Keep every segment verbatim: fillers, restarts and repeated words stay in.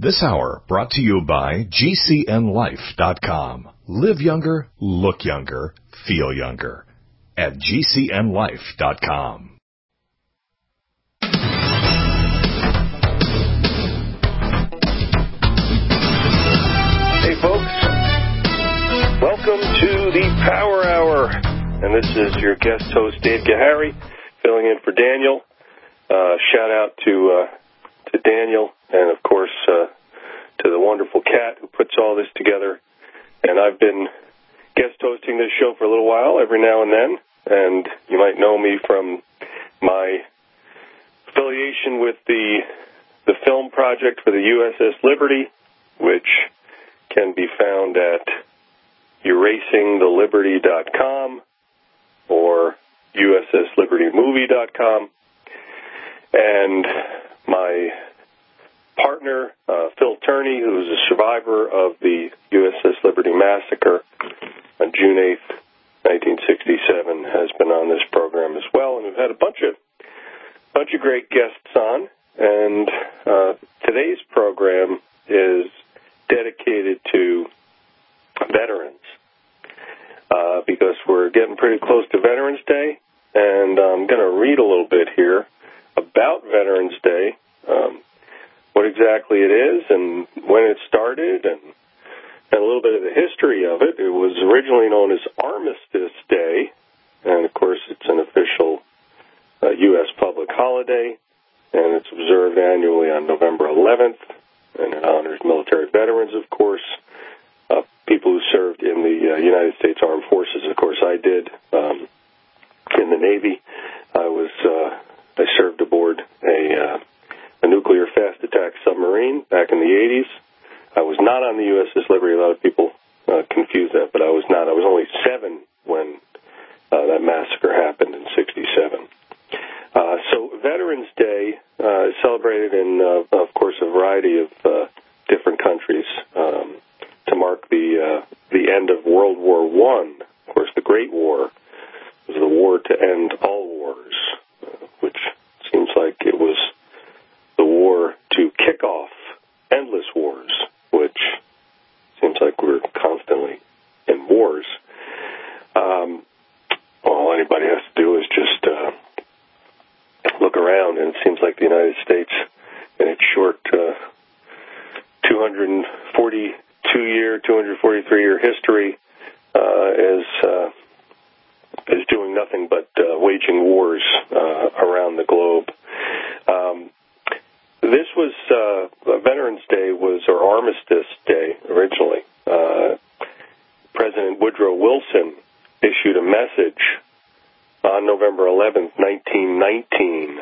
This hour brought to you by G C N life dot com. Live younger, look younger, feel younger at G C N life dot com. Hey folks, welcome to the Power Hour, and this is your guest host Dave Gahary, filling in for Daniel. Uh, shout out to uh, to Daniel, and of course uh, to the wonderful Kat who puts all this together. And I've been guest hosting this show for a little while, every now and then, and you might know me from my affiliation with the the film project for the U S S Liberty, which can be found at erasing the liberty dot com or U S S liberty movie dot com. And my partner, uh, Phil Turney, who's a survivor of the U S S Liberty massacre on June eighth, nineteen sixty-seven, has been on this program as well. And we've had a bunch of bunch of great guests on. And uh, today's program is dedicated to veterans uh, because we're getting pretty close to Veterans Day. And I'm going to read a little bit here about Veterans Day, um, what exactly it is and when it started, and, and a little bit of the history of it. It was originally known as Armistice Day, and of course it's an official uh, U S public holiday, and it's observed annually on November eleventh, and it honors military veterans, of course, uh, people who served in the uh, United States Armed Forces. Of course, I did um, in the Navy. I was uh, I served aboard a, uh, a nuclear fast attack submarine back in the eighties. I was not on the U S S Liberty. A lot of people uh, confuse that, but I was not. I was only seven when uh, that massacre happened in sixty-seven. Uh, so Veterans Day uh, is celebrated in, uh, of course, a variety of uh, different countries um, to mark the uh, the end of World War One. Of course, the Great War was the war to end all wars, uh, which seems like it was the war to kick off endless wars, which seems like we're constantly in wars. Um, all anybody has to do is just uh, look around, and it seems like the United States, in its short uh, two hundred forty-two year, two hundred forty-three year history, uh, is uh, is doing nothing but uh, waging wars uh, around the globe. Um, this was uh, Veterans Day was or Armistice Day originally. Uh, President Woodrow Wilson issued a message on November eleventh, nineteen nineteen,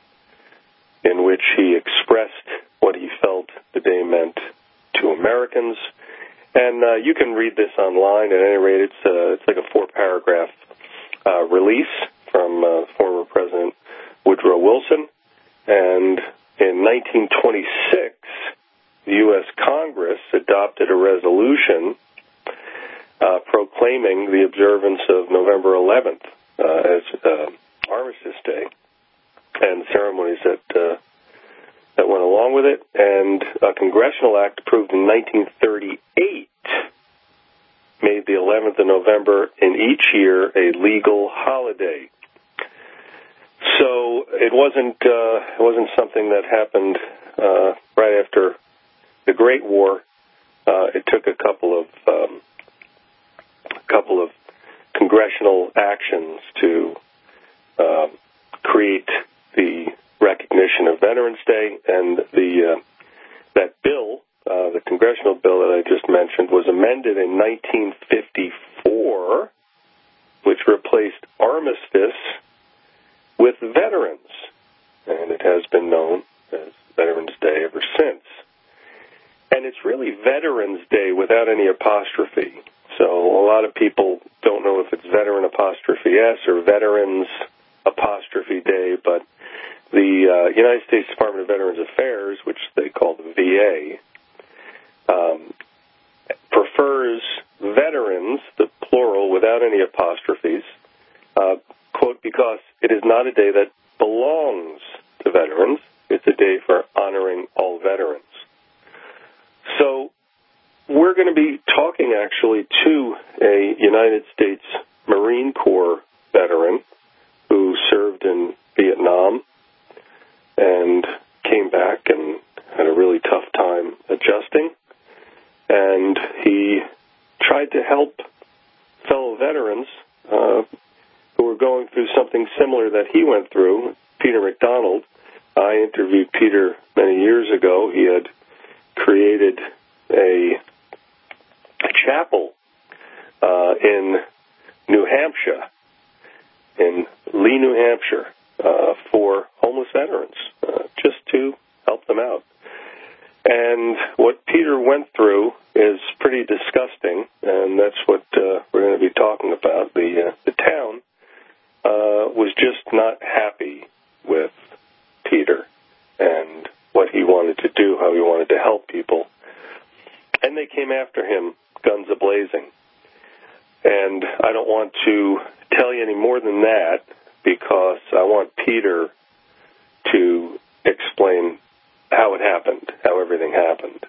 in which he expressed what he felt the day meant to Americans. And uh, you can read this online. At any rate, it's, uh, it's like a four-paragraph uh, release from uh, former President Woodrow Wilson. And in nineteen twenty-six, the U S Congress adopted a resolution uh, proclaiming the observance of November eleventh Uh, as uh, Armistice Day, and ceremonies that uh, that went along with it. And a congressional act approved in nineteen thirty-eight made the eleventh of November in each year a legal holiday. So it wasn't uh, it wasn't something that happened uh, right after the Great War. Uh, it took a couple of um, a couple of congressional actions to uh, create the recognition of Veterans Day, and the uh, that bill, uh, the congressional bill that I just mentioned, was amended in nineteen fifty-four, which replaced armistice with veterans, and it has been known as Veterans Day ever since. And it's really Veterans Day without any apostrophe. So a lot of people don't know if it's veteran apostrophe S or veterans apostrophe day, but the uh, United States Department of Veterans Affairs, which they call the V A, um, prefers veterans, the plural, without any apostrophes, uh, quote, because it is not a day that belongs to veterans. It's a day for honoring all veterans. going to be talking actually to a United States Marine Corps veteran who served in Vietnam and came back and had a really tough time adjusting. And he tried to help fellow veterans uh, who were going through something similar that he went through. Peter McDonald. I interviewed Peter many years ago. He had created a, a chapel uh, in New Hampshire, in Lee, New Hampshire, uh, for homeless veterans, uh, just to help them out. And what Peter went through is pretty disgusting, and that's what uh, we're going to be talking about. The, uh, the town uh, was just not happy with Peter and what he wanted to do, how he wanted to help people. And they came after him, guns a-blazing. And I don't want to tell you any more than that because I want Peter to explain how it happened, how everything happened.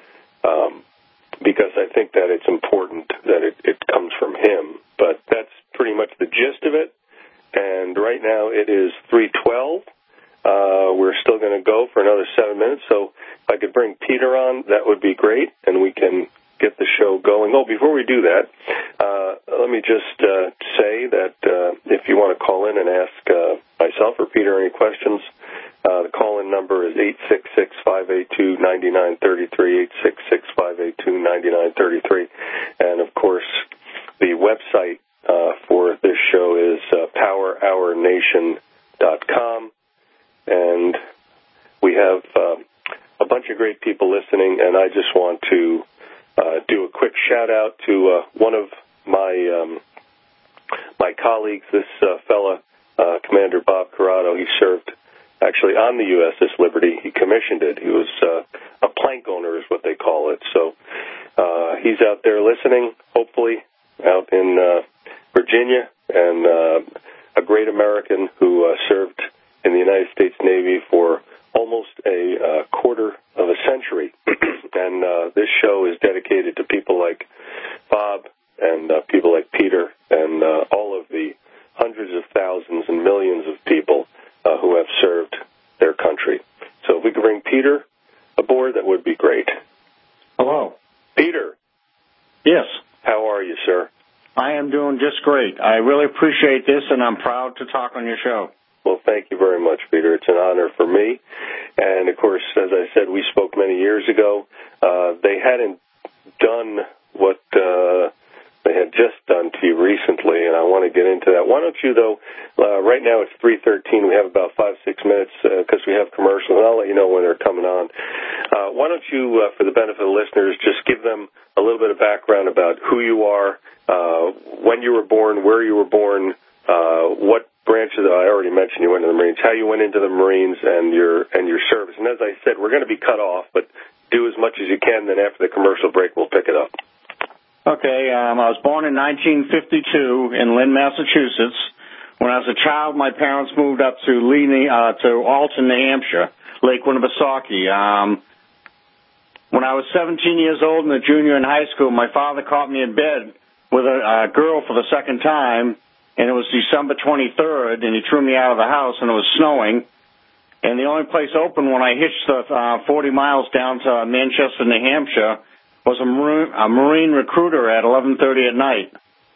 Um, because I think that it's important that it, it comes from him. But that's pretty much the gist of it. And right now it is three twelve. Uh, we're still going to go for another seven minutes. So if I could bring Peter on, that would be great, and we can get the show going. Oh, before we do that, uh, let me just uh, say that uh, if you want to call in and ask uh, myself or Peter any questions, uh, the call-in number is eight six six, five eight two, nine nine three three, eight six six, five eight two, nine nine three three. And, of course, the website uh, for this show is uh, power hour nation dot com. And we have uh, a bunch of great people listening, and I just want to uh, do a quick shout-out to uh, one of my um, my colleagues, this uh, fella, uh, Commander Bob Corrado. He served actually on the U S S Liberty. He commissioned it. He was uh, a plank owner is what they call it. So uh, he's out there listening, hopefully, out in uh, Virginia, and uh, a great American who uh, served in the United States Navy for almost a uh, quarter of a century. And uh, this show is dedicated to people like Bob and uh, people like Peter and uh, all of the hundreds of thousands and millions of people uh, who have served their country. So if we could bring Peter aboard, that would be great. Hello. Peter. Yes. How are you, sir? I am doing just great. I really appreciate this, and I'm proud to talk on your show. Well, thank you very much, Peter. It's an honor for me. And, of course, as I said, we spoke many years ago. Uh, they hadn't done what uh, they had just done to you recently, and I want to get into that. Why don't you, though, uh, right now it's three thirteen. We have about five, six minutes because uh, we have commercials, and I'll let you know when they're coming on. Uh, why don't you, uh, for the benefit of the listeners, just give them a little bit of background about who you are, uh, when you were born, where you were born, uh, what branches that I already mentioned you went to the Marines, how you went into the Marines and your and your service. And as I said, we're going to be cut off, but do as much as you can, then after the commercial break, we'll pick it up. Okay, um, I was born in nineteen fifty-two in Lynn, Massachusetts. When I was a child, my parents moved up to Lee, uh, to Alton, New Hampshire, Lake Winnipesaukee. Um, when I was seventeen years old and a junior in high school, my father caught me in bed with a, a girl for the second time. And it was December twenty-third, and he threw me out of the house, and it was snowing. And the only place open when I hitched the uh, forty miles down to Manchester, New Hampshire, was a Marine, a Marine recruiter at eleven thirty at night.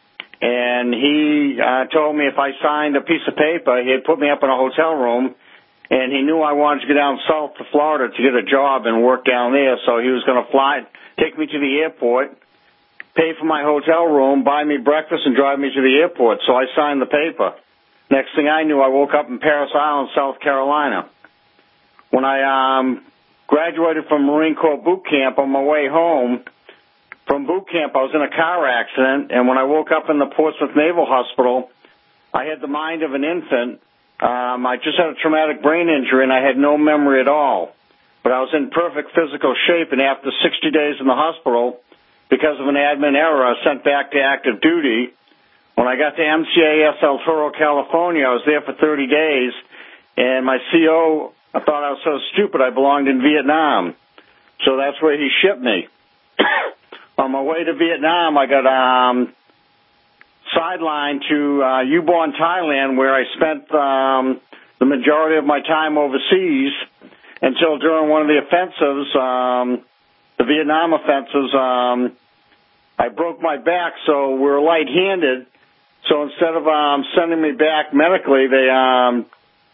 And he uh, told me if I signed a piece of paper, he'd put me up in a hotel room, and he knew I wanted to go down south to Florida to get a job and work down there, so he was going to fly, take me to the airport, pay for my hotel room, buy me breakfast, and drive me to the airport. So I signed the paper. Next thing I knew, I woke up in Parris Island, South Carolina. When I um, graduated from Marine Corps boot camp on my way home, from boot camp I was in a car accident, and when I woke up in the Portsmouth Naval Hospital, I had the mind of an infant. Um, I just had a traumatic brain injury, and I had no memory at all. But I was in perfect physical shape, and after sixty days in the hospital, because of an admin error, I was sent back to active duty. When I got to M C A S El Toro, California, I was there for thirty days, and my C O thought I was so stupid I belonged in Vietnam. So that's where he shipped me. on my way to Vietnam, I got um, sidelined to uh, Ubon, Thailand, where I spent um, the majority of my time overseas until during one of the offensives, um, the Vietnam offensives, um, I broke my back, so we were light-handed. So instead of um, sending me back medically, they um,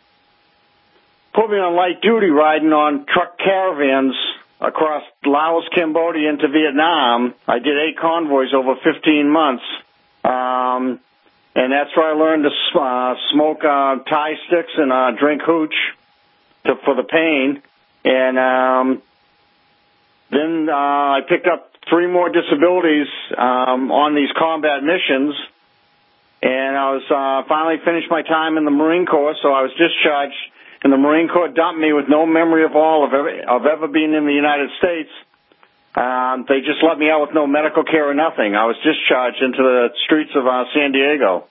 put me on light duty riding on truck caravans across Laos, Cambodia into Vietnam. I did eight convoys over fifteen months. Um, and that's where I learned to uh, smoke uh, Thai sticks and uh, drink hooch to, for the pain. And um, then uh, I picked up three more disabilities um, on these combat missions. And I was uh, finally finished my time in the Marine Corps, so I was discharged. And the Marine Corps dumped me with no memory of all of ever, of ever being in the United States. Um, they just let me out with no medical care or nothing. I was discharged into the streets of uh, San Diego.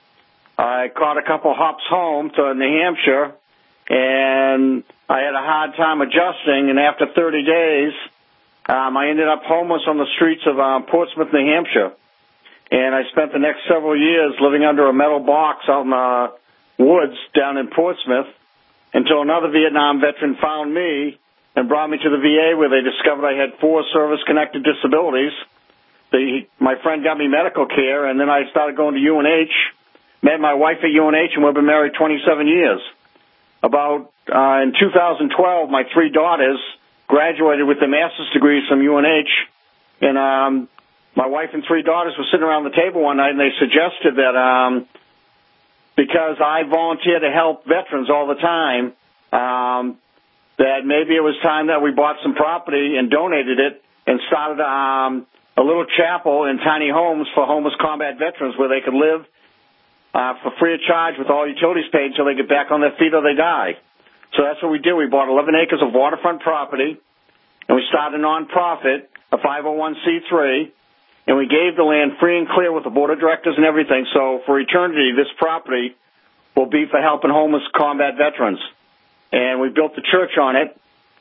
I caught a couple hops home to New Hampshire, and I had a hard time adjusting. And after thirty days, um, I ended up homeless on the streets of uh, Portsmouth, New Hampshire. And I spent the next several years living under a metal box out in the woods down in Portsmouth, until another Vietnam veteran found me and brought me to the V A, where they discovered I had four service-connected disabilities. They, my friend got me medical care, and then I started going to U N H, met my wife at U N H, and we've been married twenty-seven years. About uh, in two thousand twelve, my three daughters graduated with their master's degrees from U N H, and um, my wife and three daughters were sitting around the table one night, and they suggested that um, because I volunteer to help veterans all the time, um, that maybe it was time that we bought some property and donated it and started um, a little chapel in tiny homes for homeless combat veterans where they could live uh, for free of charge with all utilities paid until they get back on their feet or they die. So that's what we did. We bought eleven acres of waterfront property, and we started a nonprofit, a five oh one c three, and we gave the land free and clear with the board of directors and everything. So for eternity, this property will be for helping homeless combat veterans. And we built the church on it,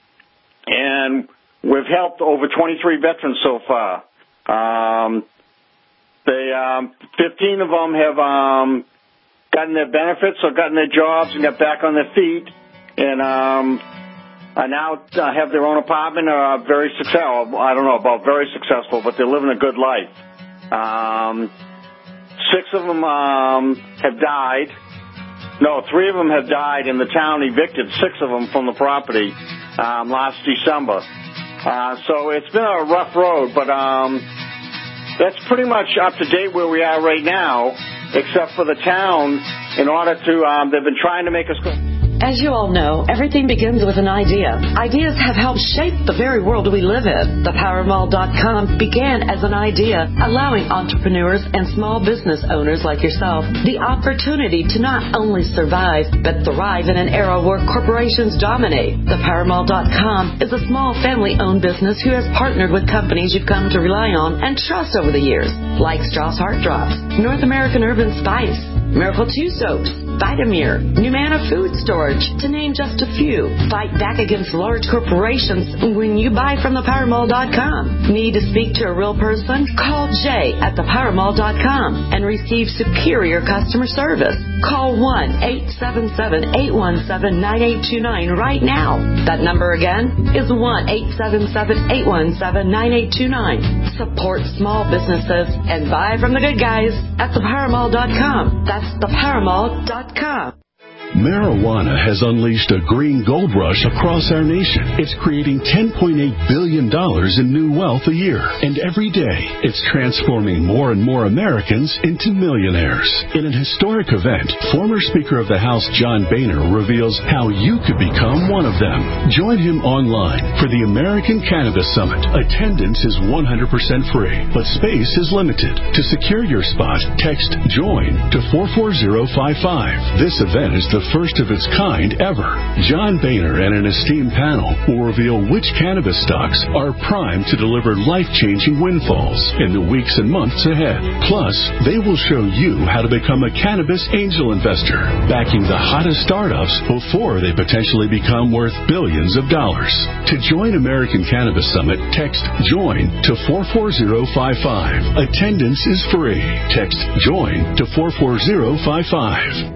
and we've helped over twenty-three veterans so far. Um, they, um, fifteen of them have um, gotten their benefits or gotten their jobs and got back on their feet, and um, I now uh, have their own apartment, uh, very successful. I don't know about very successful, but they're living a good life. Um, six of them um, have died. No, three of them have died, and the town evicted six of them from the property um, last December. Uh, so it's been a rough road, but um, that's pretty much up to date where we are right now, except for the town. In order to, um, they've been trying to make us go. As you all know, everything begins with an idea. Ideas have helped shape the very world we live in. The power mall dot com began as an idea, allowing entrepreneurs and small business owners like yourself the opportunity to not only survive, but thrive in an era where corporations dominate. The power mall dot com is a small family-owned business who has partnered with companies you've come to rely on and trust over the years, like Strauss Heart Drops, North American Urban Spice, Miracle two Soaps, Vitamir, Numana Food Storage, to name just a few. Fight back against large corporations when you buy from the power mall dot com. Need to speak to a real person? Call Jay at the power mall dot com and receive superior customer service. Call one eight seven seven, eight one seven, nine eight two nine right now. That number again is one eight seven seven, eight one seven, nine eight two nine. Support small businesses and buy from the good guys at the power mall dot com. That's the power mall dot com. Marijuana has unleashed a green gold rush across our nation. It's creating ten point eight billion dollars in new wealth a year. And every day, it's transforming more and more Americans into millionaires. In an historic event, former Speaker of the House John Boehner reveals how you could become one of them. Join him online for the American Cannabis Summit. Attendance is one hundred percent free, but space is limited. To secure your spot, text JOIN to four four zero five five. This event is the the first of its kind ever. John Boehner and an esteemed panel will reveal which cannabis stocks are primed to deliver life-changing windfalls in the weeks and months ahead. Plus, they will show you how to become a cannabis angel investor, backing the hottest startups before they potentially become worth billions of dollars. To join American Cannabis Summit, text JOIN to four four zero five five. Attendance is free. Text JOIN to four four zero five five.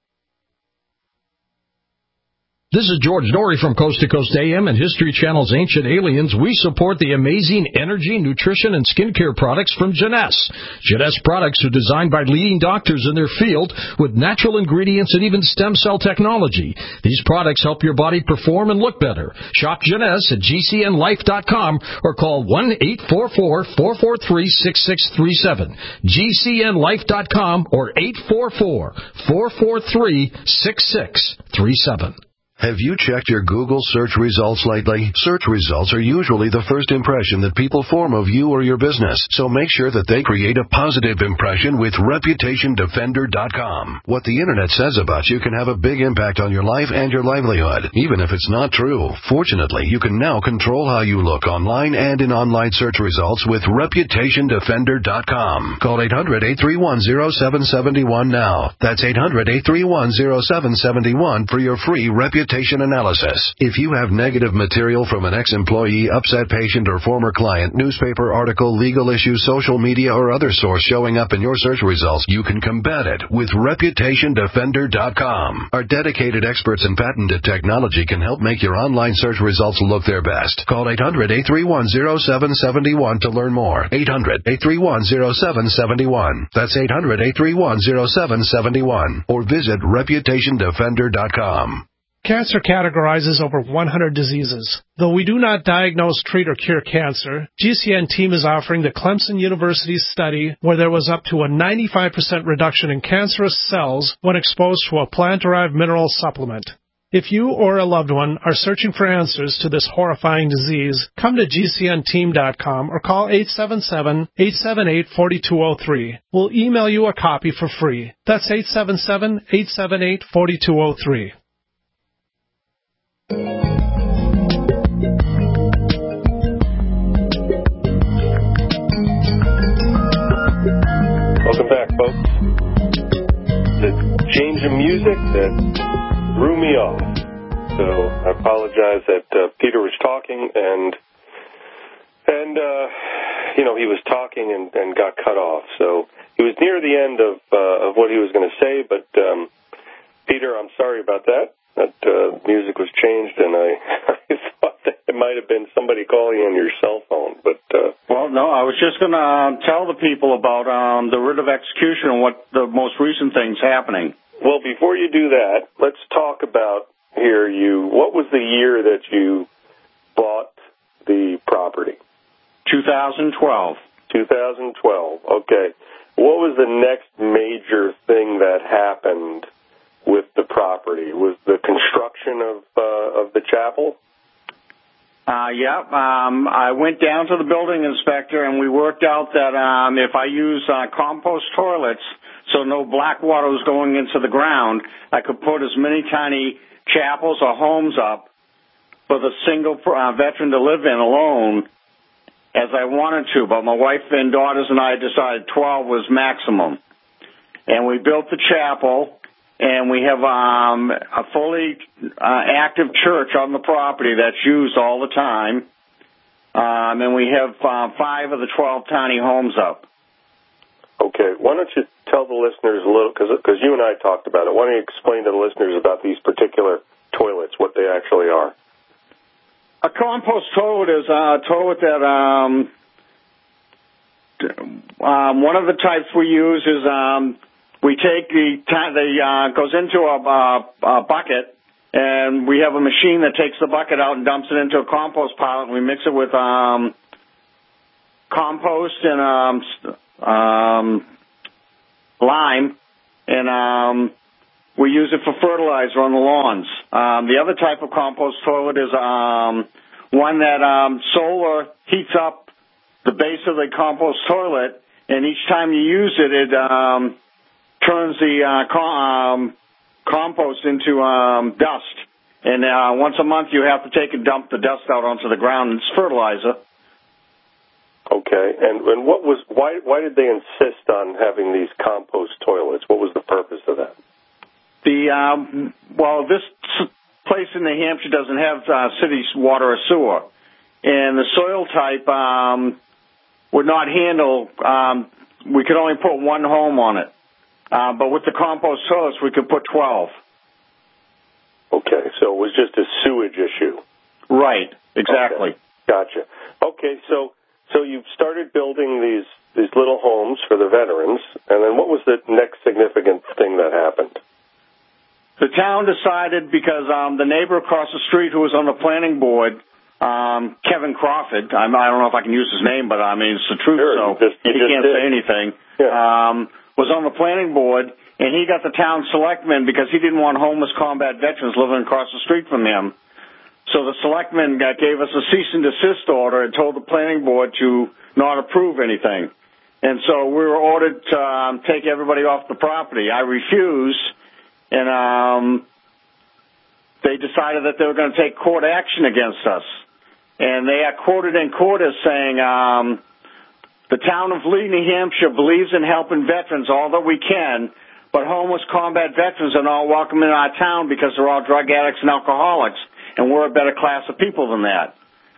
This is George Dory from Coast to Coast A M and History Channel's Ancient Aliens. We support the amazing energy, nutrition, and skincare products from Jeunesse. Jeunesse products are designed by leading doctors in their field with natural ingredients and even stem cell technology. These products help your body perform and look better. Shop Jeunesse at G C N life dot com or call one eight four four, four four three, six six three seven. G C N life dot com or eight four four, four four three, six six three seven. Have you checked your Google search results lately? Search results are usually the first impression that people form of you or your business, so make sure that they create a positive impression with reputation defender dot com. What the internet says about you can have a big impact on your life and your livelihood, even if it's not true. Fortunately, you can now control how you look online and in online search results with reputation defender dot com. Call eight hundred, eight three one, zero seven seven one now. That's eight hundred, eight three one, zero seven seven one for your free reputation analysis. If you have negative material from an ex-employee, upset patient, or former client, newspaper article, legal issue, social media, or other source showing up in your search results, you can combat it with reputation defender dot com. Our dedicated experts in patented technology can help make your online search results look their best. Call eight hundred, eight three one, zero seven seven one to learn more. eight hundred, eight three one, zero seven seven one. That's eight hundred, eight three one, zero seven seven one. Or visit reputation defender dot com. Cancer categorizes over one hundred diseases. Though we do not diagnose, treat, or cure cancer, G C N team is offering the Clemson University study where there was up to a ninety-five percent reduction in cancerous cells when exposed to a plant-derived mineral supplement. If you or a loved one are searching for answers to this horrifying disease, come to G C N team dot com or call eight seven seven, eight seven eight, four two zero three. We'll email you a copy for free. That's eight seven seven, eight seven eight, four two zero three. Welcome back, folks. The change of music that threw me off. So I apologize that uh, Peter was talking and and uh, you know he was talking and, and got cut off. So he was near the end of uh, of what he was going to say, but um, Peter, I'm sorry about that. That uh, music was changed, and I, I thought that it might have been somebody calling on your cell phone. But uh, well, no, I was just going to um, tell the people about um, the writ of execution and what the most recent things happening. Well, before you do that, let's talk about here. You, what was the year that you bought the property? two thousand twelve. two thousand twelve. Okay. What was the next major thing that happened with the property? Was the construction of uh, of the chapel? Uh, yeah, um, I went down to the building inspector and we worked out that um, if I use uh, compost toilets, so no black water was going into the ground, I could put as many tiny chapels or homes up for the single uh, veteran to live in alone as I wanted to. But my wife and daughters and I decided twelve was maximum. And we built the chapel. And we have um, a fully uh, active church on the property that's used all the time. Um, and we have uh, five of the twelve tiny homes up. Okay. Why don't you tell the listeners a little, because you and I talked about it. Why don't you explain to the listeners about these particular toilets, what they actually are? A compost toilet is a toilet that um, um, one of the types we use is... Um, We take the, the uh, goes into a, a, a bucket, and we have a machine that takes the bucket out and dumps it into a compost pile, and we mix it with um, compost and um, um, lime, and um, we use it for fertilizer on the lawns. Um, the other type of compost toilet is um, one that um, solar heats up the base of the compost toilet, and each time you use it, it um, turns the uh, com- um, compost into um, dust. And uh, once a month you have to take and dump the dust out onto the ground, and it's fertilizer. Okay, and, and what was why why did they insist on having these compost toilets? What was the purpose of that? The um, well, this place in New Hampshire doesn't have uh, city water or sewer, and the soil type um, would not handle. Um, we could only put one home on it, uh, but with the compost toilets, we could put twelve. Okay, so it was just a sewage issue. Right. Exactly. Okay. Gotcha. Okay, so. So you started building these, these little homes for the veterans, and then what was the next significant thing that happened? The town decided, because um, the neighbor across the street who was on the planning board, um, Kevin Crawford, I'm, I don't know if I can use his name, but I mean, it's the truth, sure, so just, he can't did. say anything, yeah. um, was on the planning board, and he got the town selectmen because he didn't want homeless combat veterans living across the street from him. So the selectmen gave us a cease and desist order and told the planning board to not approve anything. And so we were ordered to um, take everybody off the property. I refused, and um, they decided that they were going to take court action against us. And they are quoted in court as saying, um, the town of Lee, New Hampshire believes in helping veterans all that we can, but homeless combat veterans are not welcome in our town because they're all drug addicts and alcoholics. And we're a better class of people than that.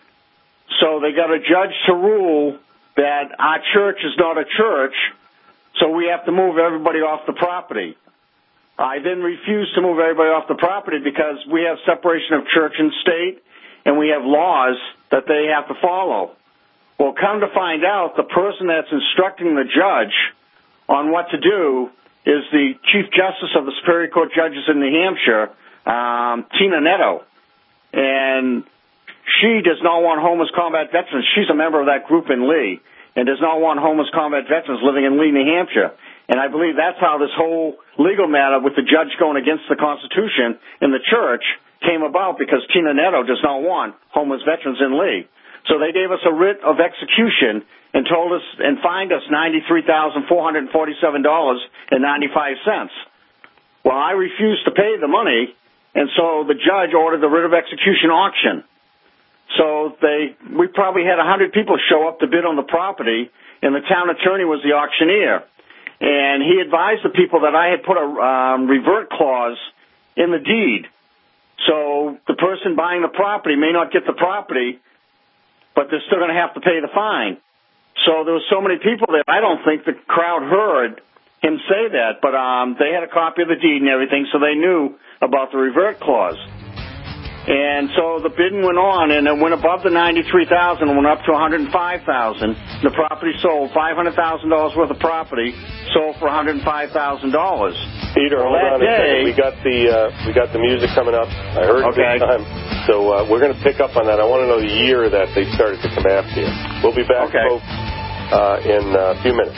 So they got a judge to rule that our church is not a church, so we have to move everybody off the property. I then refused to move everybody off the property because we have separation of church and state, and we have laws that they have to follow. Well, come to find out, the person that's instructing the judge on what to do is the Chief Justice of the Superior Court Judges in New Hampshire, um, Tina Netto. And she does not want homeless combat veterans. She's a member of that group in Lee and does not want homeless combat veterans living in Lee, New Hampshire. And I believe that's how this whole legal matter with the judge going against the Constitution in the church came about, because Tina Netto does not want homeless veterans in Lee. So they gave us a writ of execution and told us and fined us ninety-three thousand four hundred forty-seven dollars and ninety-five cents. Well, I refused to pay the money. And so the judge ordered the writ of execution auction. So they, we probably had one hundred people show up to bid on the property, and the town attorney was the auctioneer. And he advised the people that I had put a um, revert clause in the deed. So the person buying the property may not get the property, but they're still going to have to pay the fine. So there were so many people there, I don't think the crowd heard him say that, but um, they had a copy of the deed and everything, so they knew about the revert clause. And so the bidding went on, and it went above the ninety-three thousand dollars and went up to one hundred five thousand dollars. The property sold, five hundred thousand dollars worth of property sold for one hundred five thousand dollars. Peter, hold on a second. We got the uh, we got the music coming up. I heard it okay. this time. So uh, we're going to pick up on that. I want to know the year that they started to come after you. We'll be back, okay. folks, uh, in a few minutes.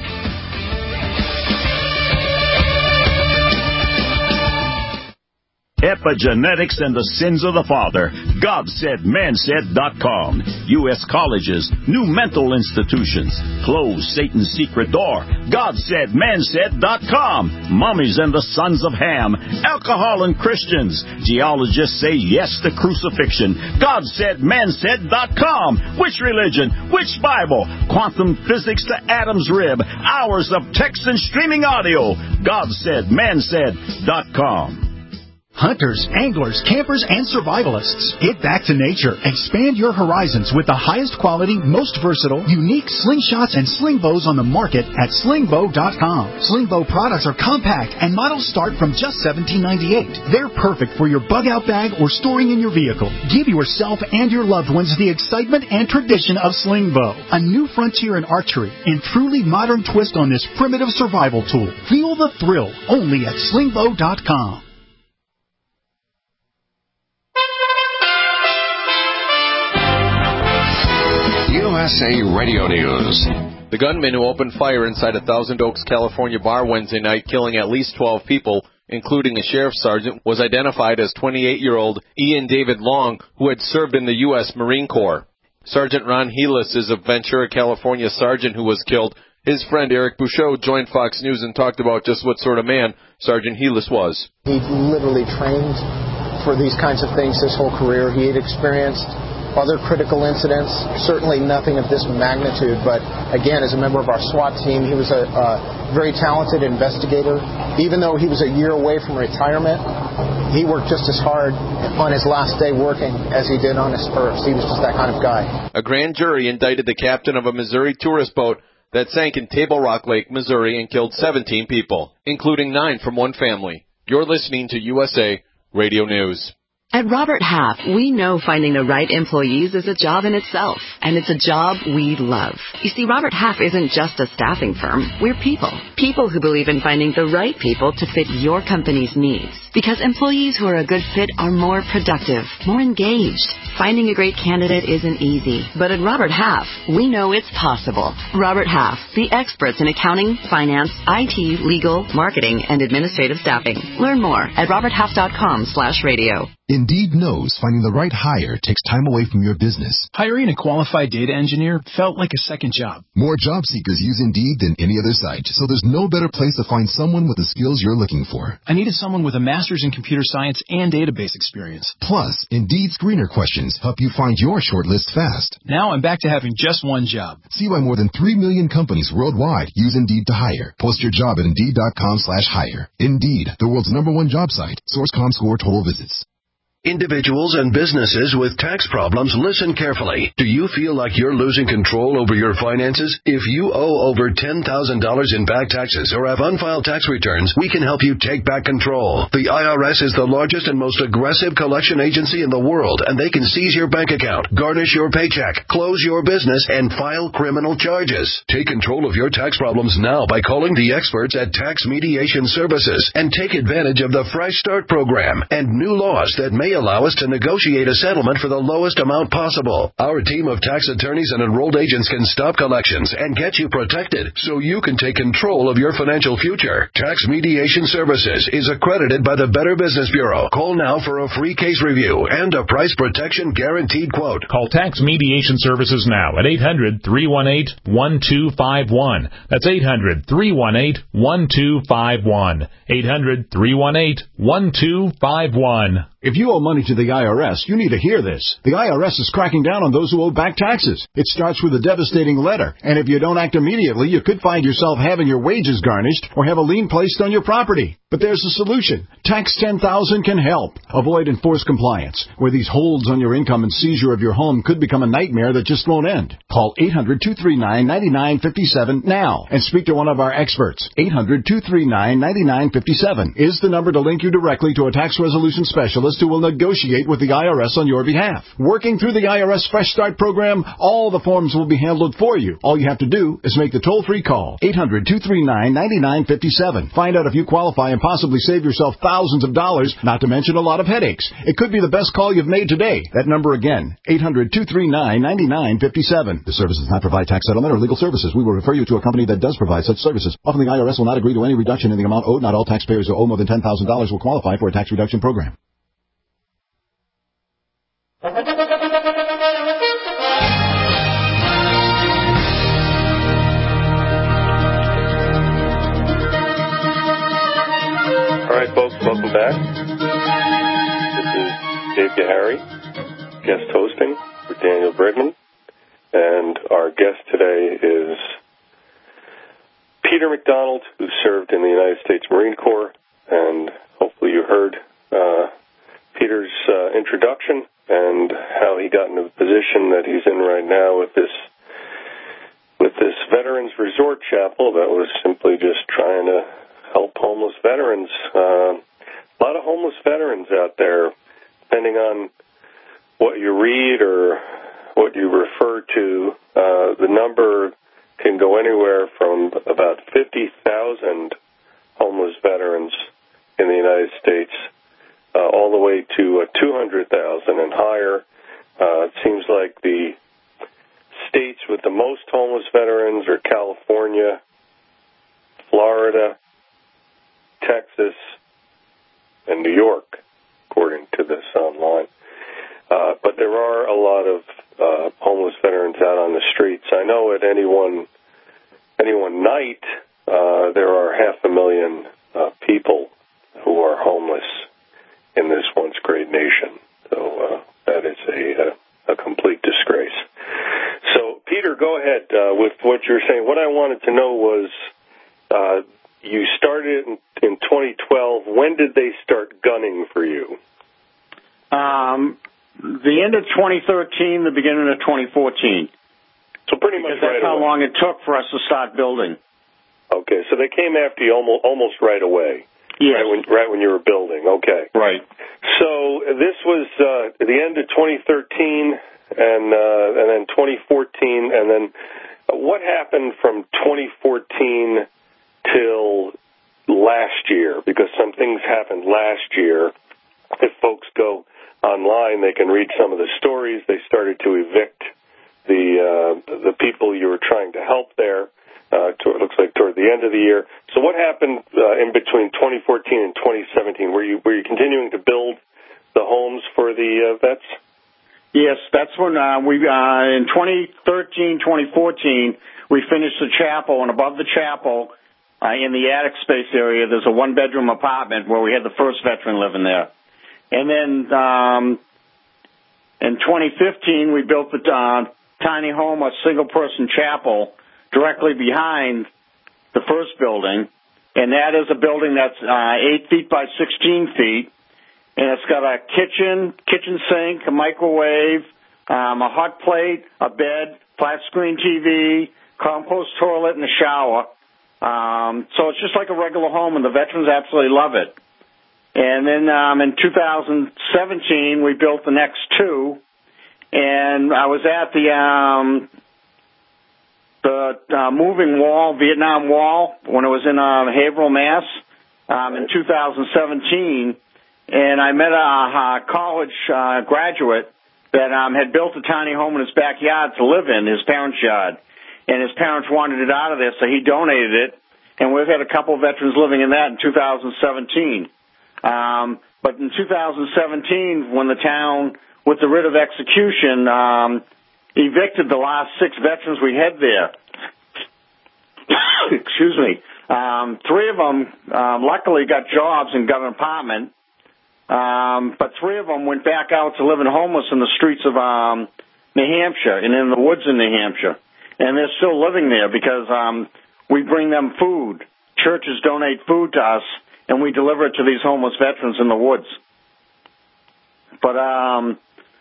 Epigenetics and the Sins of the Father. God Said, Man Said dot com. U S colleges, new mental institutions. Close Satan's secret door. God Said, Man Said dot com. Mummies and the Sons of Ham. Alcohol and Christians. Geologists say yes to crucifixion. God Said, Man Said dot com. Which religion? Which Bible? Quantum physics to Adam's rib. Hours of text and streaming audio. God Said, Man Said dot com. Hunters, anglers, campers, and survivalists. Get back to nature. Expand your horizons with the highest quality, most versatile, unique slingshots and sling bows on the market at sling bow dot com. Sling bow products are compact and models start from just seventeen ninety-eight. They're perfect for your bug out bag or storing in your vehicle. Give yourself and your loved ones the excitement and tradition of sling bow, a new frontier in archery and truly modern twist on this primitive survival tool. Feel the thrill only at sling bow dot com. U S A Radio News. The gunman who opened fire inside a Thousand Oaks, California bar Wednesday night, killing at least twelve people, including a sheriff's sergeant, was identified as twenty-eight-year-old Ian David Long, who had served in the U S Marine Corps. Sergeant Ron Helis is a Ventura, California sergeant who was killed, His friend Eric Bouchot joined Fox News and talked about just what sort of man Sergeant Helis was. He literally trained for these kinds of things his whole career. He had experienced other critical incidents, certainly nothing of this magnitude, but again, as a member of our SWAT team, he was a, a very talented investigator. Even though he was a year away from retirement, he worked just as hard on his last day working as he did on his first. He was just that kind of guy. A grand jury indicted the captain of a Missouri tourist boat that sank in Table Rock Lake, Missouri, and killed seventeen people, including nine from one family. You're listening to U S A Radio News. At Robert Half, we know finding the right employees is a job in itself, and it's a job we love. You see, Robert Half isn't just a staffing firm. We're people. People who believe in finding the right people to fit your company's needs. Because employees who are a good fit are more productive, more engaged. Finding a great candidate isn't easy, but at Robert Half, we know it's possible. Robert Half, the experts in accounting, finance, I T, legal, marketing, and administrative staffing. Learn more at roberthalf.com slash radio. Indeed knows finding the right hire takes time away from your business. Hiring a qualified data engineer felt like a second job. More job seekers use Indeed than any other site, so there's no better place to find someone with the skills you're looking for. I needed someone with a master's in computer science and database experience. Plus, Indeed screener questions help you find your shortlist fast. Now I'm back to having just one job. See why more than three million companies worldwide use Indeed to hire. Post your job at Indeed.com slash hire. Indeed, the world's number one job site. Source dot com score total visits. Individuals and businesses with tax problems, listen carefully. Do you feel like you're losing control over your finances? If you owe over ten thousand dollars in back taxes or have unfiled tax returns, we can help you take back control. The I R S is the largest and most aggressive collection agency in the world, and they can seize your bank account, garnish your paycheck, close your business, and file criminal charges. Take control of your tax problems now by calling the experts at Tax Mediation Services and take advantage of the Fresh Start program and new laws that may allow us to negotiate a settlement for the lowest amount possible. Our team of tax attorneys and enrolled agents can stop collections and get you protected so you can take control of your financial future. Tax Mediation Services is accredited by the Better Business Bureau. Call now for a free case review and a price protection guaranteed quote. Call Tax Mediation Services now at eight hundred, three one eight, one two five one. That's eight hundred, three one eight, one two five one. eight hundred, three one eight, one two five one. If you owe money to the I R S, you need to hear this. The I R S is cracking down on those who owe back taxes. It starts with a devastating letter, and if you don't act immediately, you could find yourself having your wages garnished or have a lien placed on your property. But there's a solution. Tax ten thousand can help. Avoid enforced compliance, where these holds on your income and seizure of your home could become a nightmare that just won't end. Call eight hundred, two three nine, nine nine five seven now and speak to one of our experts. eight hundred, two three nine, nine nine five seven is the number to link you directly to a tax resolution specialist who will negotiate with the I R S on your behalf. Working through the I R S Fresh Start program, all the forms will be handled for you. All you have to do is make the toll-free call. eight hundred, two three nine, nine nine five seven. Find out if you qualify and possibly save yourself thousands of dollars, not to mention a lot of headaches. It could be the best call you've made today. That number again, eight hundred, two three nine, nine nine five seven. The service does not provide tax settlement or legal services. We will refer you to a company that does provide such services. Often the I R S will not agree to any reduction in the amount owed. Not all taxpayers who owe more than ten thousand dollars will qualify for a tax reduction program. All right, folks, welcome back. This is Dave Gahary, guest hosting for Daniel Bregman, and our guest today is Peter McDonald, who served in the United States Marine Corps, and hopefully you heard uh, Peter's uh, introduction and how he got into the position that he's in right now with this with this Veterans Resort Chapel that was simply just trying to help homeless veterans. Uh, a lot of homeless veterans out there, depending on what you read or what you refer to, uh, the number can go anywhere from about fifty thousand homeless veterans in the United States Uh, all the way to uh, two hundred thousand and higher. Uh, it seems like the states with the most homeless veterans are California, Florida, Texas, and New York, according to this online. Uh, but there are a lot of uh, homeless veterans out on the streets. I know at any one any one night, uh, there are half a million uh, people who are homeless in this once great nation. So uh, that is a, a, a complete disgrace. So, Peter, go ahead uh, with what you're saying. What I wanted to know was uh, you started in, in twenty twelve. When did they start gunning for you? Um, the end of twenty thirteen, the beginning of twenty fourteen. So pretty much because that's right how away. long it took for us to start building. Okay, so they came after you almost, almost right away. Yes. Right when, right when you were building. Okay. Right. So this was uh, the end of twenty thirteen, and uh, and then twenty fourteen, and then what happened from twenty fourteen till last year? Because some things happened last year. If folks go online, they can read some of the stories. They started to evict the uh, the people you were trying to help there. Uh, to, it looks like toward the end of the year. So what happened uh, in between twenty fourteen and twenty seventeen? Were you were you continuing to build the homes for the uh, vets? Yes, that's when uh, we uh, in twenty thirteen, twenty fourteen we finished the chapel, and above the chapel, uh, in the attic space area, there's a one-bedroom apartment where we had the first veteran living there. And then um, in twenty fifteen, we built the uh, tiny home, a single-person chapel, directly behind the first building, and that is a building that's uh, eight feet by sixteen feet, and it's got a kitchen, kitchen sink, a microwave, um, a hot plate, a bed, flat-screen T V, compost toilet, and a shower. Um, so it's just like a regular home, and the veterans absolutely love it. And then um, in two thousand seventeen, we built the next two, and I was at the um, the uh, moving wall, Vietnam Wall, when it was in uh, Haverhill, Mass, um, in two thousand seventeen, and I met a, a college uh, graduate that um, had built a tiny home in his backyard to live in, his parents' yard, and his parents wanted it out of there, so he donated it, and we've had a couple of veterans living in that in two thousand seventeen. Um, but in two thousand seventeen, when the town, with the writ of execution, um, evicted the last six veterans we had there. Excuse me. Um, three of them, um, luckily, got jobs and got an apartment. Um, but three of them went back out to living homeless in the streets of um, New Hampshire and in the woods in New Hampshire. And they're still living there because um, we bring them food. Churches donate food to us, and we deliver it to these homeless veterans in the woods. But um,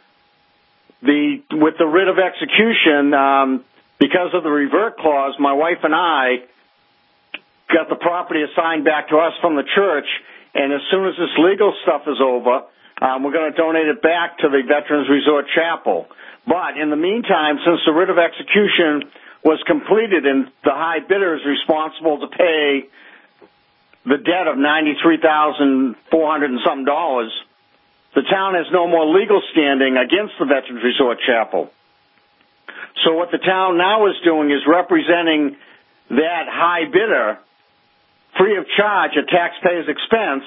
the with the writ of execution, um, because of the revert clause, my wife and I got the property assigned back to us from the church, and as soon as this legal stuff is over, um, we're going to donate it back to the Veterans Resort Chapel. But in the meantime, since the writ of execution was completed and the high bidder is responsible to pay the debt of ninety-three thousand four hundred and something dollars, the town has no more legal standing against the Veterans Resort Chapel. So what the town now is doing is representing that high bidder free of charge at taxpayers' expense,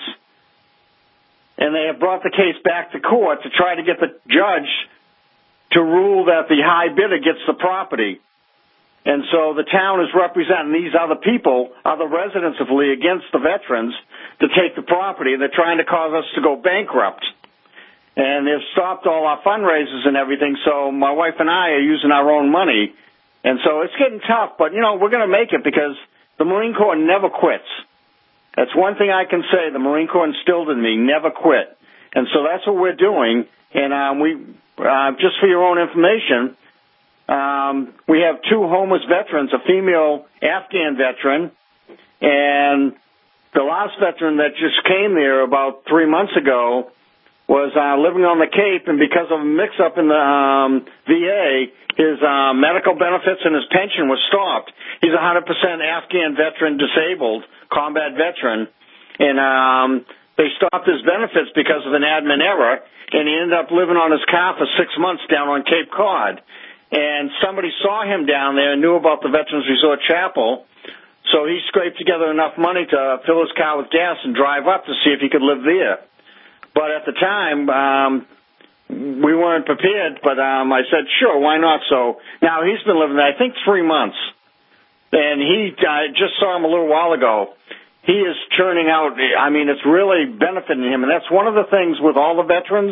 and they have brought the case back to court to try to get the judge to rule that the high bidder gets the property. And so the town is representing these other people, other residents of Lee, against the veterans to take the property. They're trying to cause us to go bankrupt. And they've stopped all our fundraisers and everything, so my wife and I are using our own money. And so it's getting tough, but, you know, we're going to make it because the Marine Corps never quits. That's one thing I can say. The Marine Corps instilled in me, never quit. And so that's what we're doing. And um, we, uh, just for your own information, um, we have two homeless veterans, a female Afghan veteran, and the last veteran that just came there about three months ago was uh, living on the Cape, and because of a mix-up in the um, V A, his uh, medical benefits and his pension was stopped. He's a one hundred percent Afghan veteran, disabled, combat veteran, and um, they stopped his benefits because of an admin error, and he ended up living on his car for six months down on Cape Cod. And somebody saw him down there and knew about the Veterans Resort Chapel, so he scraped together enough money to fill his car with gas and drive up to see if he could live there. But at the time, um, we weren't prepared, but um, I said, sure, why not? So now he's been living there, I think, three months. and he I just saw him a little while ago. He is churning out. I mean, it's really benefiting him, and that's one of the things with all the veterans.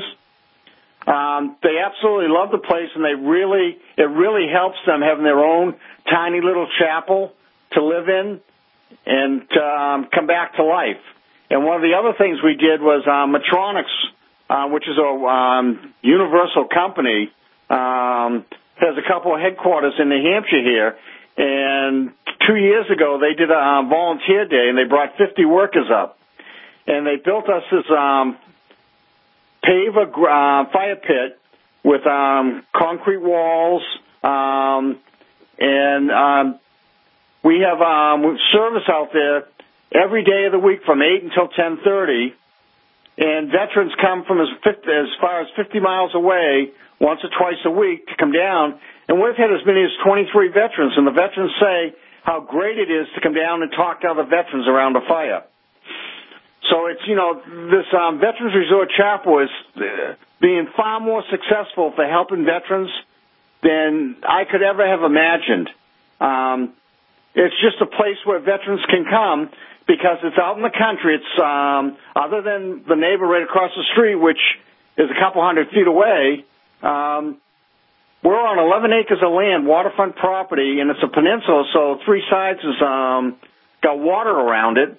Um, they absolutely love the place, and they really it really helps them having their own tiny little chapel to live in and um, come back to life. And one of the other things we did was uh, Matronics, uh, which is a um, universal company, um, has a couple of headquarters in New Hampshire here. And two years ago, they did a uh, volunteer day, and they brought fifty workers up. And they built us this um, paver uh, fire pit with um, concrete walls, um, and um, we have um, service out there every day of the week from eight until ten thirty, and veterans come from as, fifty, as far as fifty miles away once or twice a week to come down, and we've had as many as twenty-three veterans, and the veterans say how great it is to come down and talk to other veterans around a fire. So it's, you know, this um, Veterans Resort Chapel is uh, being far more successful for helping veterans than I could ever have imagined. Um, it's just a place where veterans can come because it's out in the country. It's um, other than the neighbor right across the street, which is a couple hundred feet away. Um, we're on eleven acres of land, waterfront property, and it's a peninsula, so three sides is um, got water around it.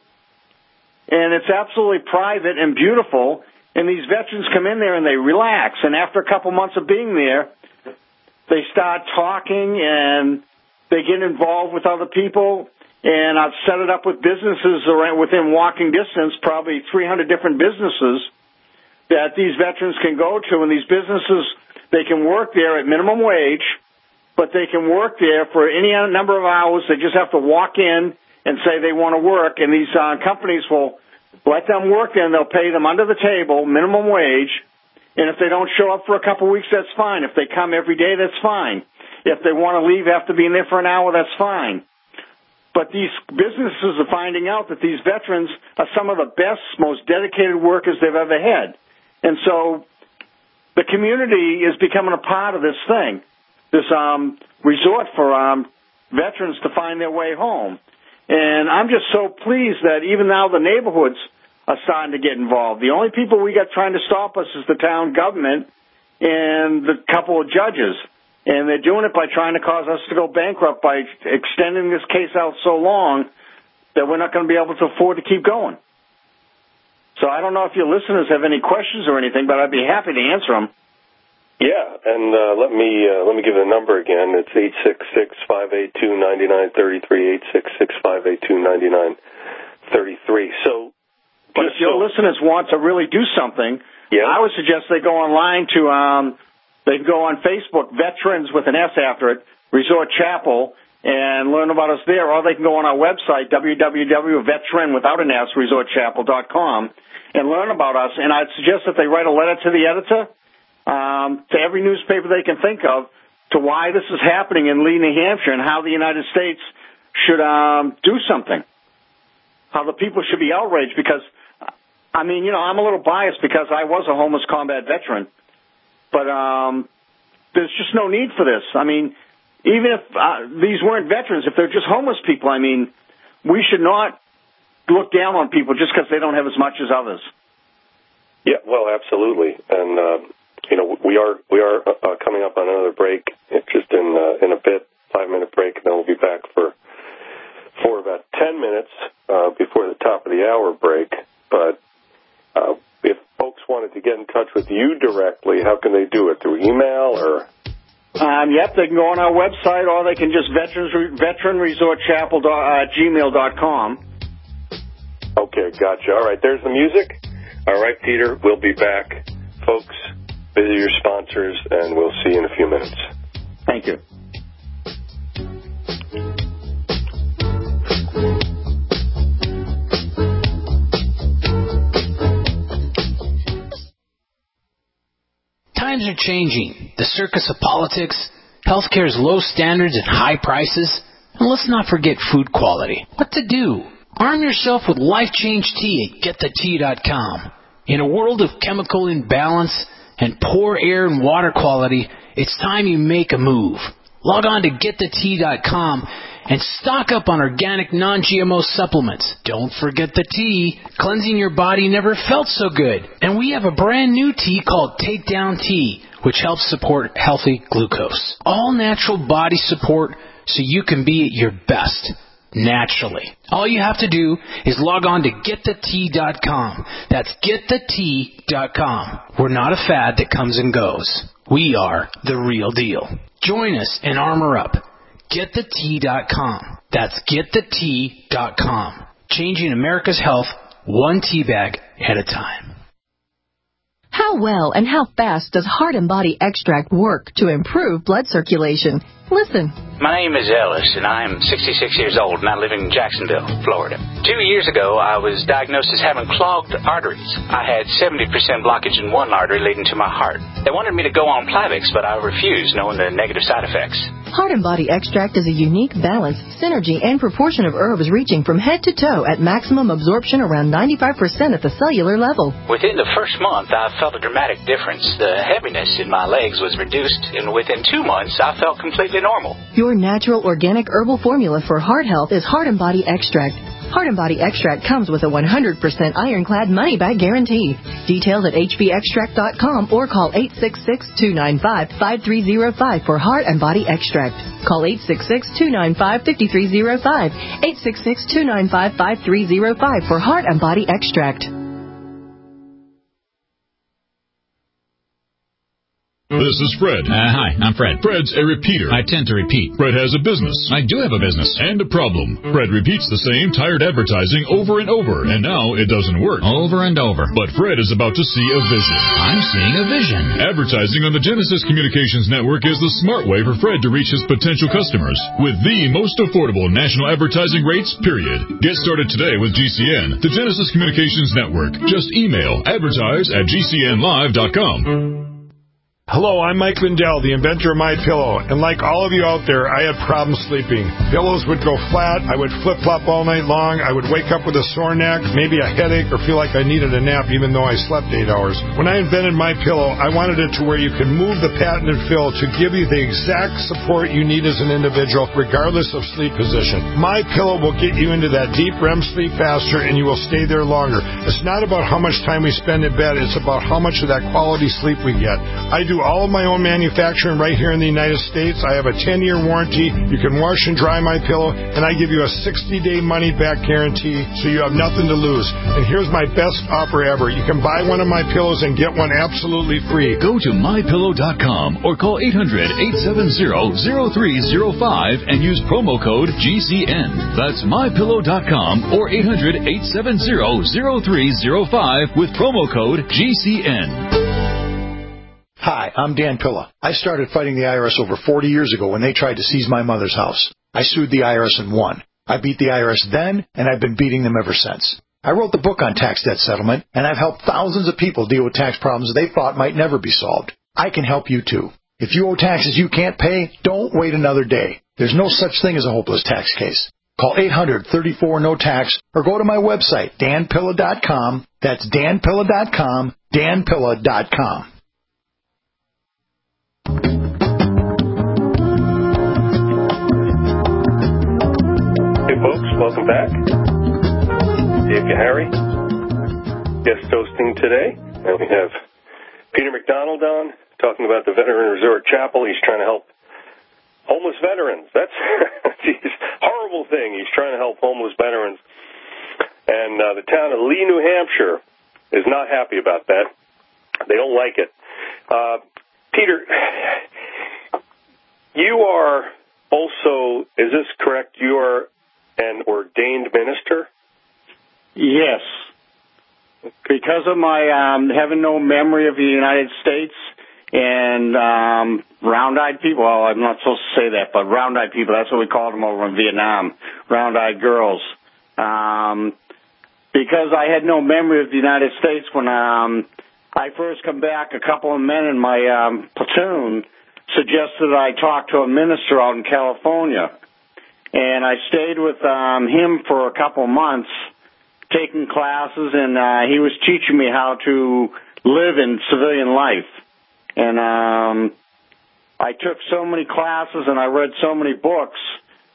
And it's absolutely private and beautiful, and these veterans come in there and they relax, and after a couple months of being there, they start talking and they get involved with other people, and I've set it up with businesses around within walking distance, probably three hundred different businesses that these veterans can go to, and these businesses, they can work there at minimum wage, but they can work there for any number of hours. They just have to walk in and say they want to work, and these uh, companies will let them work there, and they'll pay them under the table, minimum wage, and if they don't show up for a couple of weeks, that's fine. If they come every day, that's fine. If they want to leave after being there for an hour, that's fine. But these businesses are finding out that these veterans are some of the best, most dedicated workers they've ever had. And so the community is becoming a part of this thing, this um, resort for um, veterans to find their way home. And I'm just so pleased that even now the neighborhoods are starting to get involved. The only people we got trying to stop us is the town government and the couple of judges. And they're doing it by trying to cause us to go bankrupt by extending this case out so long that we're not going to be able to afford to keep going. So I don't know if your listeners have any questions or anything, but I'd be happy to answer them. Yeah, and uh, let me uh, let me give the number again. It's eight six six, five eight two, nine nine three three, eight six six, five eight two, nine nine three three. So, but if your so, listeners want to really do something, yeah. I would suggest they go online to um, they can go on Facebook, Veterans with an S after it, Resort Chapel, and learn about us there. Or they can go on our website, w w w dot veteran without an S, resort chapel dot com, and learn about us. And I'd suggest that they write a letter to the editor. Um, to every newspaper they can think of, to why this is happening in Lee, New Hampshire, and how the United States should um, do something. How the people should be outraged, because, I mean, you know, I'm a little biased because I was a homeless combat veteran, but um, there's just no need for this. I mean, even if uh, these weren't veterans, if they're just homeless people, I mean, we should not look down on people just because they don't have as much as others. Yeah, well, absolutely, and uh, you know, we are we are uh, coming up on another break. It's just in uh, in a bit, five minute break, and then we'll be back for for about ten minutes uh, before the top of the hour break. But uh, if folks wanted to get in touch with you directly, how can they do it? Through email or? Um, yep, they can go on our website, or they can just veterans veteran resort chapel at gmail dot com. Okay, gotcha. All right, there's the music. All right, Peter, we'll be back, folks. Visit your sponsors, and we'll see you in a few minutes. Thank you. Times are changing. The circus of politics, healthcare's low standards and high prices, and let's not forget food quality. What to do? Arm yourself with Life Change Tea at get the tea dot com. In a world of chemical imbalance and poor air and water quality, it's time you make a move. Log on to get the tea dot com And stock up on organic non-G M O supplements. Don't forget the tea. Cleansing your body never felt so good. And we have a brand new tea called Takedown Tea, which helps support healthy glucose. All natural body support so you can be at your best. Naturally. All you have to do is log on to get the tea dot com. That's get the tea dot com. We're not a fad that comes and goes. We are the real deal. Join us and armor up. get the tea dot com. That's get the tea dot com. Changing America's health one tea bag at a time. How well and how fast does Heart and Body Extract work to improve blood circulation? Listen. My name is Ellis, and I'm sixty-six years old, and I live in Jacksonville, Florida. Two years ago, I was diagnosed as having clogged arteries. I had seventy percent blockage in one artery leading to my heart. They wanted me to go on Plavix, but I refused, knowing the negative side effects. Heart and Body Extract is a unique balance, synergy, and proportion of herbs reaching from head to toe at maximum absorption around ninety-five percent at the cellular level. Within the first month, I felt a dramatic difference. The heaviness in my legs was reduced, and within two months, I felt completely normal. Your natural organic herbal formula for heart health is Heart and Body Extract. Heart and Body Extract comes with a one hundred percent ironclad money-back guarantee. Details at h b extract dot com or call eight six six, two nine five, five three zero five for Heart and Body Extract. Call eight six six, two nine five, five three zero five, eight six six, two nine five, five three zero five for Heart and Body Extract. This is Fred. Uh, hi, I'm Fred. Fred's a repeater. I tend to repeat. Fred has a business. I do have a business. And a problem. Fred repeats the same tired advertising over and over, and now it doesn't work. Over and over. But Fred is about to see a vision. I'm seeing a vision. Advertising on the Genesis Communications Network is the smart way for Fred to reach his potential customers with the most affordable national advertising rates, period. Get started today with G C N, the Genesis Communications Network. Just email advertise at g c n live dot com. Hello, I'm Mike Lindell, the inventor of MyPillow, and like all of you out there, I had problems sleeping. Pillows would go flat, I would flip-flop all night long, I would wake up with a sore neck, maybe a headache, or feel like I needed a nap even though I slept eight hours. When I invented MyPillow, I wanted it to where you could move the patented fill to give you the exact support you need as an individual, regardless of sleep position. MyPillow will get you into that deep R E M sleep faster, and you will stay there longer. It's not about how much time we spend in bed, it's about how much of that quality sleep we get. I do all of my own manufacturing right here in the United States. I have a ten-year warranty. You can wash and dry my pillow, and I give you a sixty-day money-back guarantee, so you have nothing to lose. And here's my best offer ever. You can buy one of my pillows and get one absolutely free. Go to my pillow dot com or call eight hundred, eight seven zero, zero three zero five and use promo code G C N. That's my pillow dot com or eight hundred, eight seven zero, zero three zero five with promo code G C N. Hi, I'm Dan Pilla. I started fighting the I R S over forty years ago when they tried to seize my mother's house. I sued the I R S and won. I beat the I R S then, and I've been beating them ever since. I wrote the book on tax debt settlement, and I've helped thousands of people deal with tax problems they thought might never be solved. I can help you too. If you owe taxes you can't pay, don't wait another day. There's no such thing as a hopeless tax case. Call eight hundred, thirty-four, no tax or go to my website, dan pilla dot com. That's dan pilla dot com, dan pilla dot com. Hey folks, welcome back. Dave Gahary, guest hosting today. And we have Peter McDonald on, talking about the Veteran Resort Chapel. He's trying to help homeless veterans. That's geez, horrible thing. He's trying to help homeless veterans. And uh, the town of Lee, New Hampshire is not happy about that. They don't like it. Uh, Peter, you are also, is this correct, you are an ordained minister? Yes. Because of my um, having no memory of the United States and um, round-eyed people, well, I'm not supposed to say that, but round-eyed people, that's what we called them over in Vietnam, round-eyed girls. Um, because I had no memory of the United States when um, I first come back, a couple of men in my um, platoon suggested I talk to a minister out in California. And I stayed with um, him for a couple of months, taking classes, and uh, he was teaching me how to live in civilian life. And um, I took so many classes and I read so many books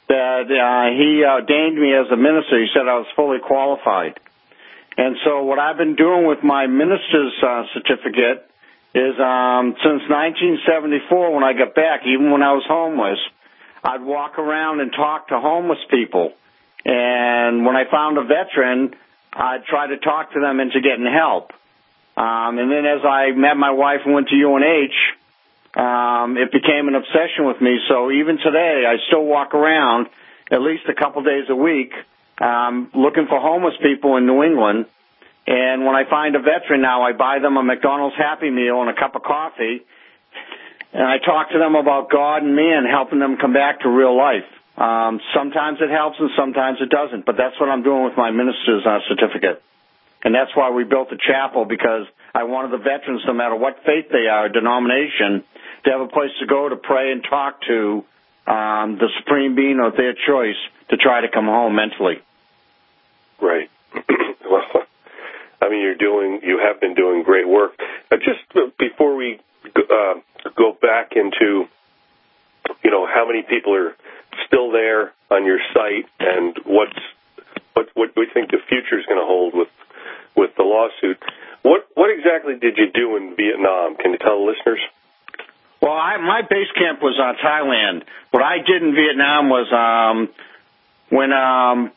that uh, he ordained me as a minister. He said I was fully qualified. And so what I've been doing with my minister's uh, certificate is um, since nineteen seventy-four, when I got back, even when I was homeless, I'd walk around and talk to homeless people. And when I found a veteran, I'd try to talk to them into getting help. Um, and then as I met my wife and went to U N H, um, it became an obsession with me. So even today, I still walk around at least a couple days a week um, looking for homeless people in New England. And when I find a veteran now, I buy them a McDonald's Happy Meal and a cup of coffee, and I talk to them about God and me and helping them come back to real life. Um, sometimes it helps and sometimes it doesn't, but that's what I'm doing with my minister's uh, certificate. And that's why we built the chapel, because I wanted the veterans, no matter what faith they are, denomination, to have a place to go to pray and talk to um, the supreme being of their choice to try to come home mentally. Right. Well, I mean, you're doing, you have been doing great work. Uh, just before we uh, go back into, you know, how many people are still there on your site and what's, what what we think the future is going to hold with with the lawsuit. What what exactly did you do in Vietnam? Can you tell the listeners? Well, I, my base camp was uh, Thailand. What I did in Vietnam was um, when, um,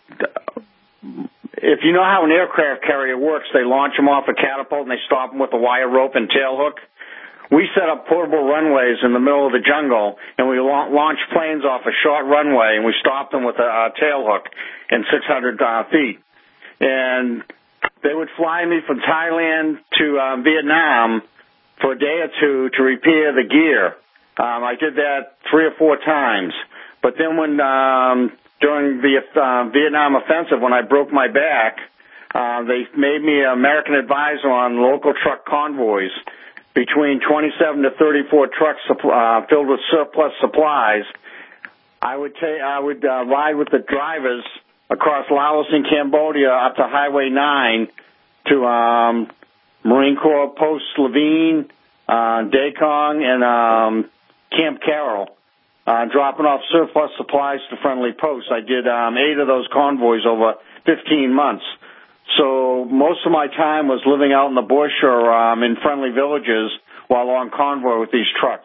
if you know how an aircraft carrier works, they launch them off a catapult and they stop them with a wire rope and tail hook. We set up portable runways in the middle of the jungle, and we la- launched planes off a short runway, and we stopped them with a, a tail hook in six hundred uh, feet. And they would fly me from Thailand to uh, Vietnam for a day or two to repair the gear. Um, I did that three or four times. But then when um, during the uh, Vietnam offensive, when I broke my back, uh, they made me an American advisor on local truck convoys. Between twenty-seven to thirty-four trucks uh, filled with surplus supplies, I would ta- I would uh, ride with the drivers across Laos and Cambodia up to Highway nine to um, Marine Corps Post Levine, uh, Daekong, and um, Camp Carroll, uh, dropping off surplus supplies to friendly posts. I did um, eight of those convoys over fifteen months. So most of my time was living out in the bush or um, in friendly villages while on convoy with these trucks.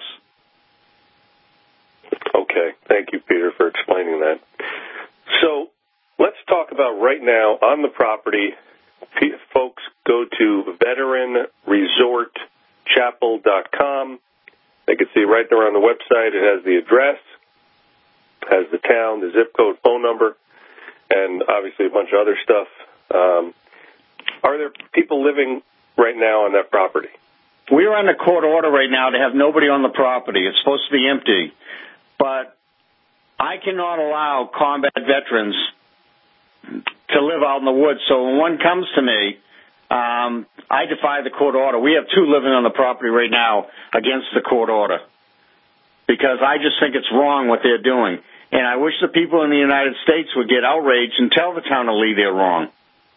Okay. Thank you, Peter, for explaining that. So let's talk about right now on the property. Folks, go to veteran resort chapel dot com. They can see right there on the website. It has the address, has the town, the zip code, phone number, and obviously a bunch of other stuff. Um, are there people living right now on that property? We're on a court order right now to have nobody on the property. It's supposed to be empty. But I cannot allow combat veterans to live out in the woods. So when one comes to me, um, I defy the court order. We have two living on the property right now against the court order because I just think it's wrong what they're doing. And I wish the people in the United States would get outraged and tell the town of Lee they're wrong.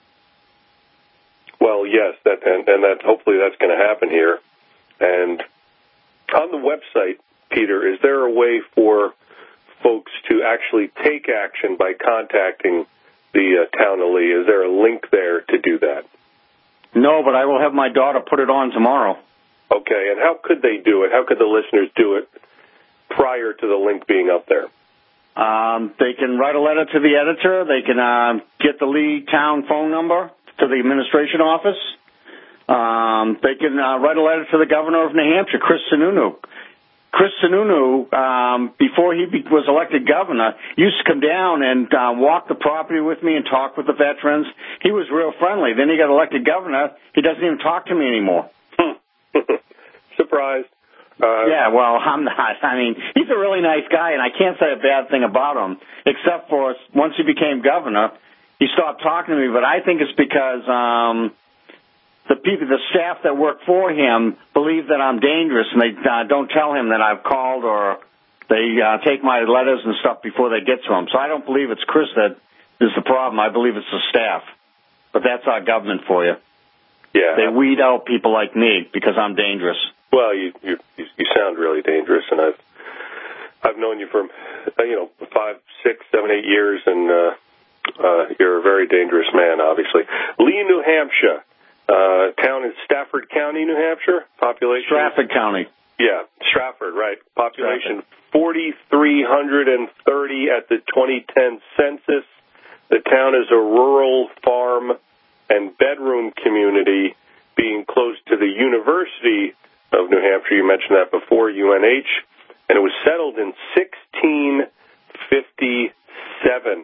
Well, yes, that, and, and that hopefully that's going to happen here. And on the website, Peter, is there a way for folks to actually take action by contacting the uh, town of Lee? Is there a link there to do that? No, but I will have my daughter put it on tomorrow. Okay, and how could they do it? How could the listeners do it prior to the link being up there? Um, they can write a letter to the editor. They can uh, get the Lee town phone number to the administration office. Um, they can uh, write a letter to the governor of New Hampshire, Chris Sununu. Chris Sununu, um, before he be- was elected governor, used to come down and uh, walk the property with me and talk with the veterans. He was real friendly. Then he got elected governor. He doesn't even talk to me anymore. Surprised. Uh, yeah, well, I'm not. I mean, he's a really nice guy, and I can't say a bad thing about him, except for once he became governor, he stopped talking to me. But I think it's because um, the people, the staff that work for him, believe that I'm dangerous, and they uh, don't tell him that I've called, or they uh, take my letters and stuff before they get to him. So I don't believe it's Chris that is the problem. I believe it's the staff. But that's our government for you. Yeah. They weed out people like me because I'm dangerous. Well, you you you sound really dangerous, and I've I've known you for, uh, you know, five, six, seven, eight years, and uh, uh, you're a very dangerous man, obviously. Lee, New Hampshire. Uh, town in Stafford County, New Hampshire. Population. Stratford County. Yeah, Stratford, right. Population four thousand three hundred thirty at the twenty ten census. The town is a rural farm and bedroom community, being close to the University of New Hampshire. You mentioned that before, U N H. And it was settled in sixteen fifty-seven.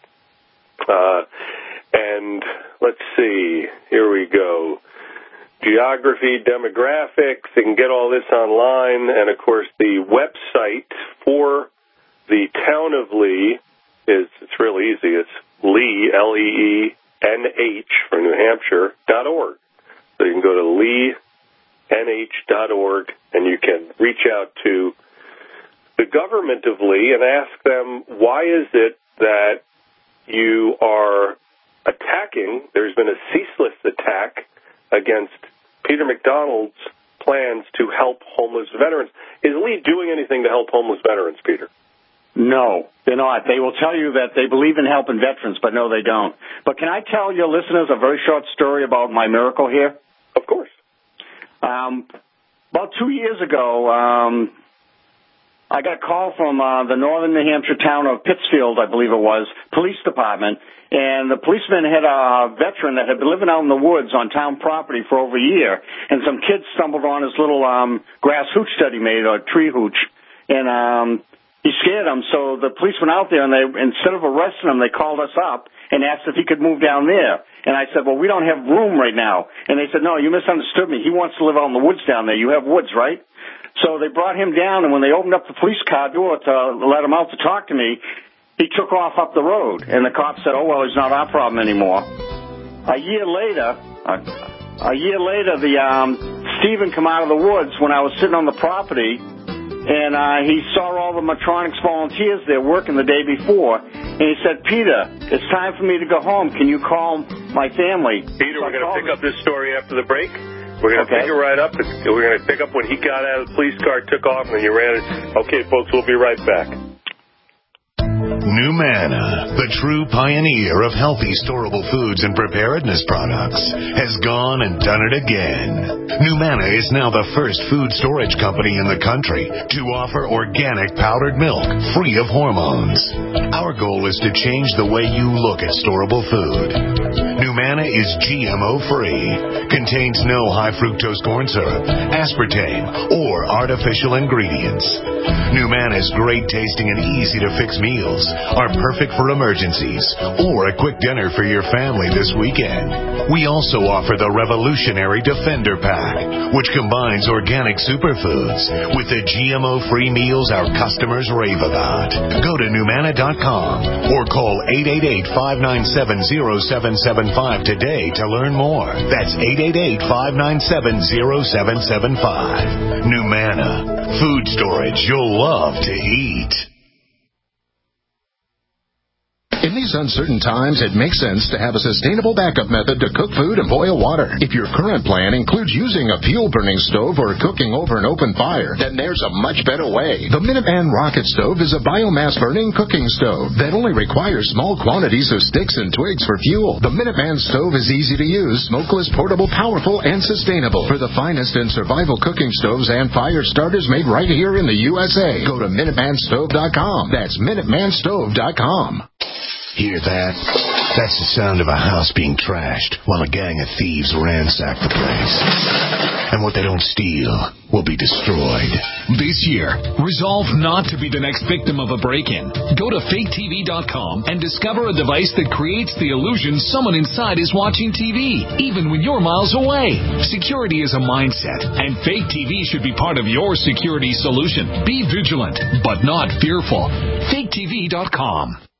Uh, and let's see, here we go. Geography, demographics, they can get all this online. And, of course, the website for the town of Lee is, it's real easy. It's Lee, L E E N H, for New Hampshire, dot org. So you can go to lee n h dot org, and you can reach out to the government of Lee and ask them, why is it that you are attacking, there's been a ceaseless attack against Peter MacDonald's plans to help homeless veterans. Is Lee doing anything to help homeless veterans, Peter? No, they're not. They will tell you that they believe in helping veterans, but no, they don't. But can I tell your listeners a very short story about my miracle here? Of course. Um, about two years ago, um, I got a call from uh, the northern New Hampshire town of Pittsfield, I believe it was, police department, and the policeman had a veteran that had been living out in the woods on town property for over a year, and some kids stumbled on his little um, grass hooch that he made, or tree hooch, and um, he scared them. So the police went out there, and they, instead of arresting him, they called us up and asked if he could move down there. And I said, well, we don't have room right now. And they said, no, you misunderstood me. He wants to live out in the woods down there. You have woods, right? So they brought him down, and when they opened up the police car door to let him out to talk to me, he took off up the road. And the cop said, oh, well, it's not our problem anymore. A year later, a, a year later, the um, Stephen come out of the woods when I was sitting on the property, and uh, he saw all the Matronics volunteers there working the day before, and he said, Peter, it's time for me to go home. Can you call my family? Peter, so we're going to pick up this story after the break. We're going to okay. pick it right up. We're going to pick up when he got out of the police car, took off, and then you ran it. Okay, folks, we'll be right back. Numanna, the true pioneer of healthy storable foods and preparedness products, has gone and done it again. Numanna is now the first food storage company in the country to offer organic powdered milk free of hormones. Our goal is to change the way you look at storable food. Numanna is G M O-free, contains no high fructose corn syrup, aspartame, or artificial ingredients. Numanna's great tasting and easy to fix meals are perfect for emergencies or a quick dinner for your family this weekend. We also offer the revolutionary Defender Pack, which combines organic superfoods with the G M O-free meals our customers rave about. Go to Numanna dot com or call eight eight eight, five nine seven, zero seven seven five today to learn more. That's eight eight eight, five nine seven, zero seven seven five. Numanna, food storage you'll love to eat. In these uncertain times, it makes sense to have a sustainable backup method to cook food and boil water. If your current plan includes using a fuel-burning stove or cooking over an open fire, then there's a much better way. The Minuteman Rocket Stove is a biomass-burning cooking stove that only requires small quantities of sticks and twigs for fuel. The Minuteman Stove is easy to use, smokeless, portable, powerful, and sustainable. For the finest in survival cooking stoves and fire starters made right here in the U S A, go to Minuteman Stove dot com. That's Minuteman Stove dot com. Hear that? That's the sound of a house being trashed while a gang of thieves ransack the place. And what they don't steal will be destroyed. This year, resolve not to be the next victim of a break-in. Go to fake T V dot com and discover a device that creates the illusion someone inside is watching T V, even when you're miles away. Security is a mindset, and Fake T V should be part of your security solution. Be vigilant, but not fearful. fake T V dot com.